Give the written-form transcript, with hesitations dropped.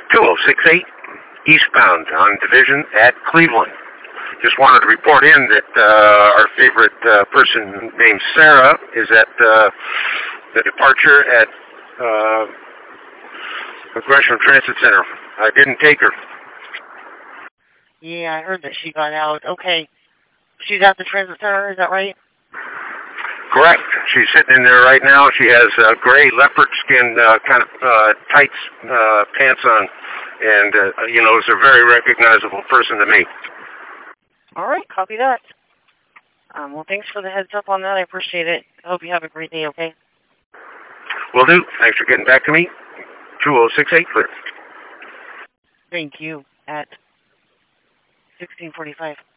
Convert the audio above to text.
2068 eastbound on Division at Cleveland. Just wanted to report in that our favorite person named Sarah is at the departure at the Gresham Transit Center. I didn't take her. Yeah, I heard that she got out. Okay. She's at the transit center, is that right? Correct. She's sitting in there right now. She has gray leopard skin kind of tights pants on. And, is a very recognizable person to me. All right, copy that. Well, thanks for the heads up on that. I appreciate it. I hope you have a great day, okay? Will do. Thanks for getting back to me. 2068, clear. Thank you. At 16:45.